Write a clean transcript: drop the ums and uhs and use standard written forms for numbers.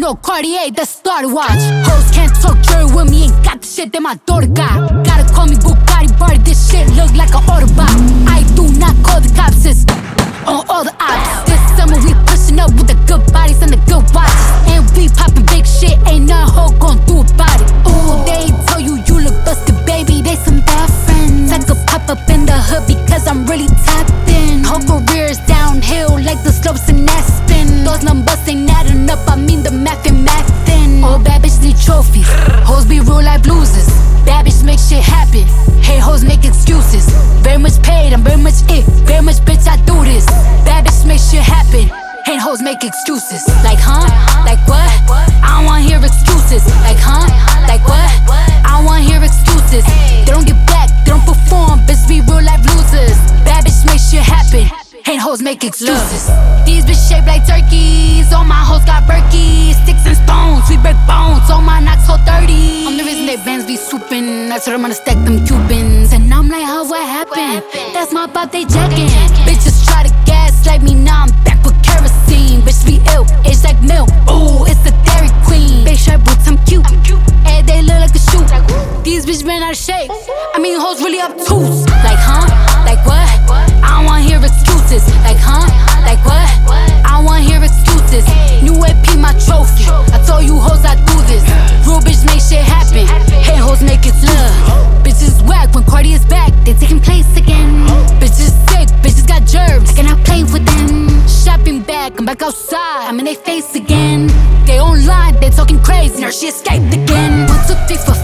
no Cartier, that's start watch. Hoes can't talk jury with me, ain't got the shit that my daughter got. Gotta call me Bugatti Barty, this shit look like a Autobot. I do not call the cops, it's on all the ops. This summer we pushing up with the good bodies and the good watches. And we popping big shit, ain't nothing hoe gon' do about it. Ooh, they tell you you look busted, baby, they some bad friends. I could pop up in the hood because I'm really tapped in. Whole career's downhill like the slopes in Aspen. Those numbers ain't adding up, I mean the math and mathin'. All bad bitches need trophies, hoes be real like bluesers. Bad bitches make shit happen, hey hoes make excuses. Very much paid, I'm very much it, very much bitch I do this. Bad bitches make shit happen, hate hoes make excuses. Like huh? Like what? I don't wanna hear excuses. Like huh? Like what? I don't wanna hear excuses. They don't get back, they don't perform, bitches be real life losers. Bad bitches make shit happen, hate hoes make excuses. These bitches shaped like turkeys, all my hoes got Berkeys. Sticks and stones, we break bones, all my knocks hold 30. I'm the reason they bands be swooping, that's what I'm gonna stack them Cubans. And I'm like, how what happened? That's my pop, they jacking. Bitches try to gaslight me, now I'm back with kerosene. Bitches be ill, it's like milk, ooh, it's the Dairy Queen. Big shirt boots, I'm cute, and they look like a shoe. These bitches been out of shape, I mean hoes really obtuse. Like huh? Like what? I don't wanna hear excuses. Like huh? Like what? I don't wanna hear excuses. New AP my trophy, I told you hoes I do this. Real bitches make shit happen, hate hoes make it love. Bitches whack when Cardi is back, they taking place again. Bitches sick, bitches got germs, I cannot play with them. Shopping back, I'm back outside, I'm in their face again. They online, they talking crazy, now she escaped again. 1, 2, 3, 4,